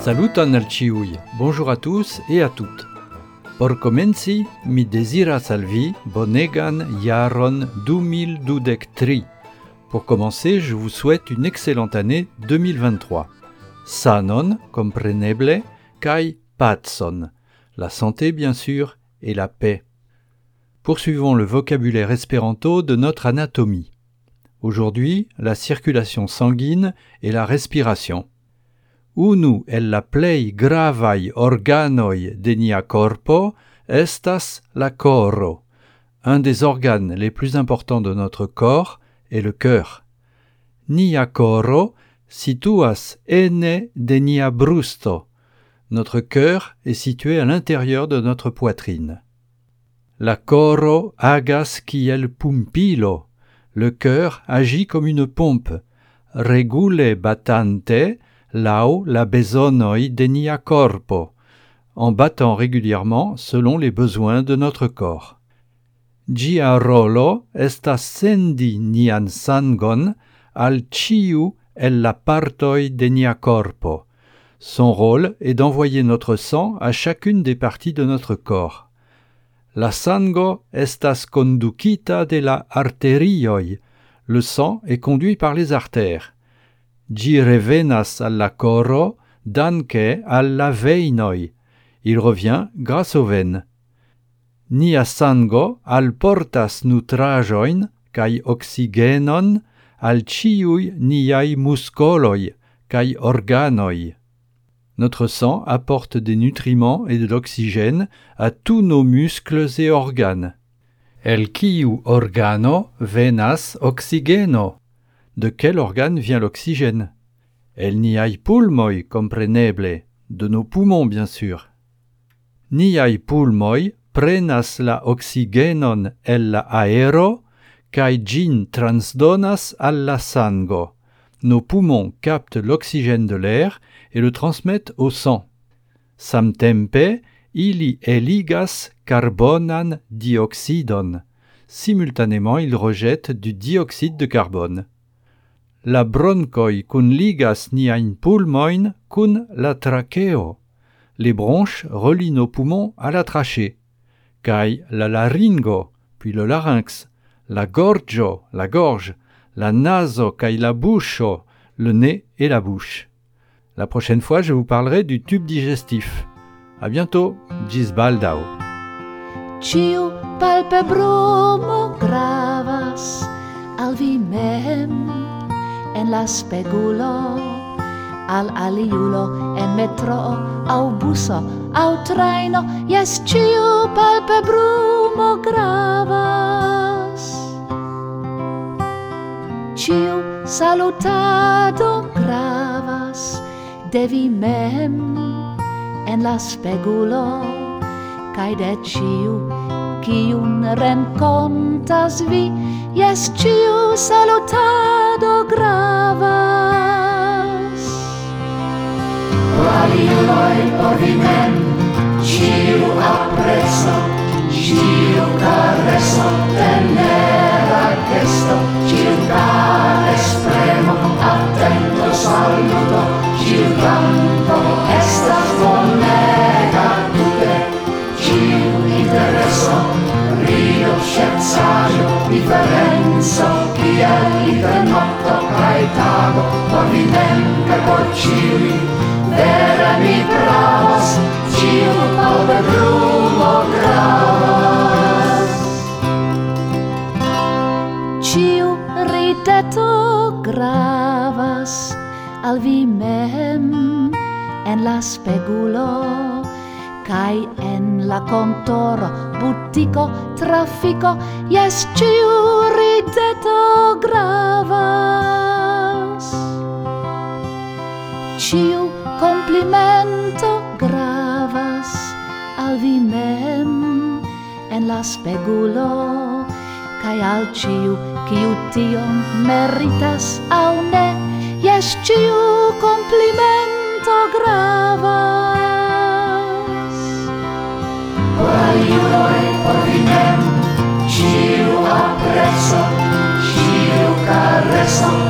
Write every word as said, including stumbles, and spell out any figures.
Saluton al ĉiuj, bonjour à tous et à toutes. Por komenci, mi deziras al vi bonegan jaron deux mille vingt-trois. Pour commencer, je vous souhaite une excellente année deux mille vingt-trois. Sanon, compreneble, kai pacon. La santé, bien sûr, et la paix. Poursuivons le vocabulaire espéranto de notre anatomie. Aujourd'hui, la circulation sanguine et la respiration. Unu el la plej gravaj organoj de nia corpo estas la koro. Un des organes les plus importants de notre corps est le cœur. Nia koro situas ene de nia brusto. Notre cœur est situé à l'intérieur de notre poitrine. La koro agas kiel pumpilo. Le cœur agit comme une pompe. Regule batante laŭ la bezonoj de nia corpo, en battant régulièrement selon les besoins de notre corps. Ĝia rolo estas sendi nian sangon al ĉiu el la partoj de nia corpo. Son rôle est d'envoyer notre sang à chacune des parties de notre corps. La sango estas kondukita de la arterioj. Le sang est conduit par les artères. Ĝi revenas al la koro danke al la vejnoj. Il revient grâce aux veines. Nia sango alportas nutraĵojn kaj oksigenon al ĉiuj niaj muskoloj kaj organoj. Notre sang apporte des nutriments et de l'oxygène à tous nos muscles et organes. El kiu organo venas oksigeno. De quel organe vient l'oxygène? El niaj pulmoj, compreneble, de nos poumons bien sûr. Niaj pulmoj prenas la oxigenon el la aero kaj ĝin transdonas al la sango. Nos poumons captent l'oxygène de l'air et le transmettent au sang. Samtempe, ili eligas carbonan dioxidon. Simultanément, ils rejettent du dioxyde de carbone. La bronkoj kunligas niajn pulmojn kun la trakeo. Les bronches relient nos poumons à la trachée. Kaj la laringo, puis le larynx, la gorĝo, la gorge, la naso kaj la buŝo, le nez et la bouche. La prochaine fois, je vous parlerai du tube digestif. À bientôt, ĝis baldaŭ. Ĉiu palpebrumo gravas al vi mem. En la spegulo, al aliulo, en metro, au buso, au trajno, jes ĉiu palpebrumo gravas. Ĉiu salutado gravas de vi mem, en la spegulo, kaj de ĉiu, kiun renkontas vi, jes ĉiu salutado gravas. Por aliuloj, por vi mem, ĉiu apreso, ĉiu kareso, tenera gesto, ĉiutage espremo, atento saluto, ĉiu danko estas bonega tute, ĉiu intereso, rido, scherzaĵo, diferenco, kiel inter nokto kaj tago, por vi mem kaj por ĉiuj, vere mi pravas, ĉiu palpebrumo gravas. Ĉiu rideto gravas al vi mem en la spegulo, kaj en la kontoro, butiko, trafiko, jes ĉiu rideto gravas. Ĉiu komplimento gravas al vi mem en la spegulo, kaj al ĉiu, kiu tion meritas aŭ ne, jes ĉiu komplimento gravas. Por aliuloj, por vi mem, ĉiu apreso, ĉiu kareso,